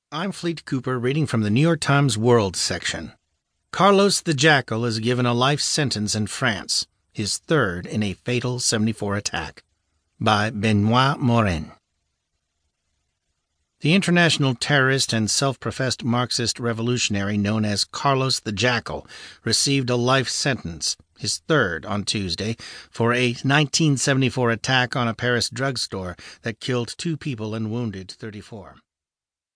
I'm Fleet Cooper reading from the New York Times World section. Carlos the Jackal is given a life sentence in France, his third in a fatal 74 attack. By Benoit Morin. The international terrorist and self-professed Marxist revolutionary known as Carlos the Jackal received a life sentence, his third on Tuesday, for a 1974 attack on a Paris drugstore that killed 2 people and wounded 34.